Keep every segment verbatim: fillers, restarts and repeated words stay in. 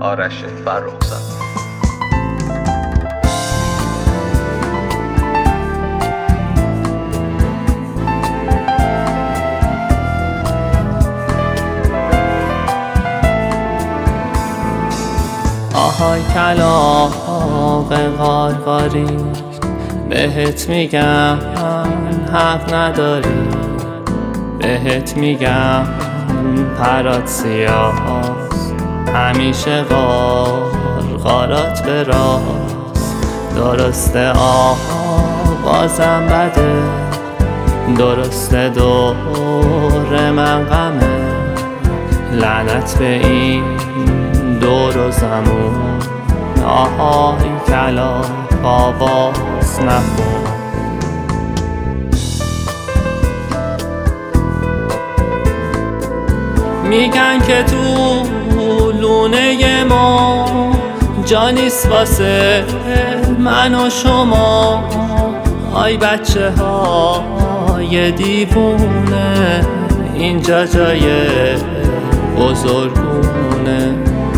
آرش فرخزاد. آهای کلاغ قارقاری، بهت میگم حق نداری، بهت میگم پرات سیاست، همیشه قارقارات به راست. درسته آوازم بده، درسته دور من غمه، لعنت به این دور و زمون. آهای کلاغ آواز نخون. میگن که تو لونه ما جا نیست واسه من و شما. آی بچه های دیوونه، اینجا جای بزرگونه.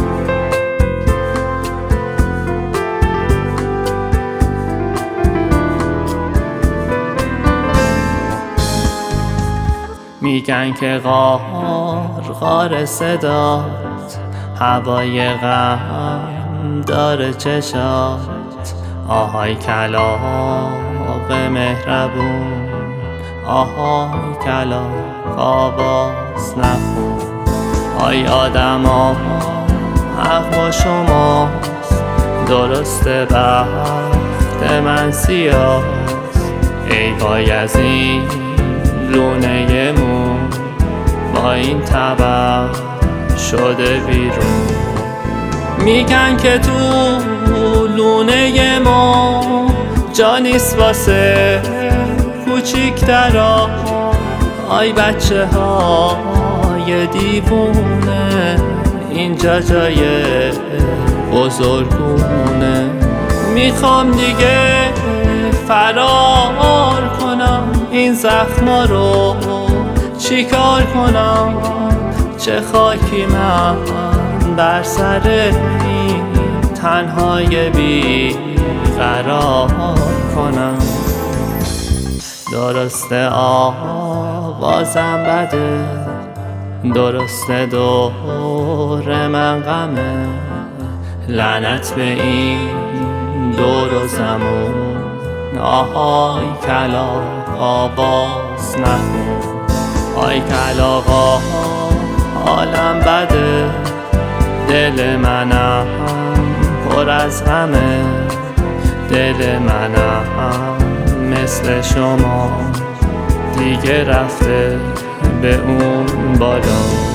میگن که قارقار صدات، هوای غم داره چشات. آهای کلاغ مهربون، آهای کلاغ آواز نخون. آی آدما حق با شماست، درسته بخت من سیاست. ای وای از این لونه مون، با این طبع شده بیرون. میگن که تو لونه ما جا نیست واسه کوچیکترا. آی بچه های دیوونه، اینجا جای بزرگونه. میخوام دیگه فرار کنم، این زخما رو چیکار کنم؟ چه خاکی من بر سر این تنهای بی قرار کنم. درسته آوازم بده، درسته دور من غمه، لعنت به این دور و زمون. آهای کلاغ آواز نخون. آی کلاغا حالم بده، دل منم پر از غمه، دل منم مثل شما دیگه رفته به اون بالا.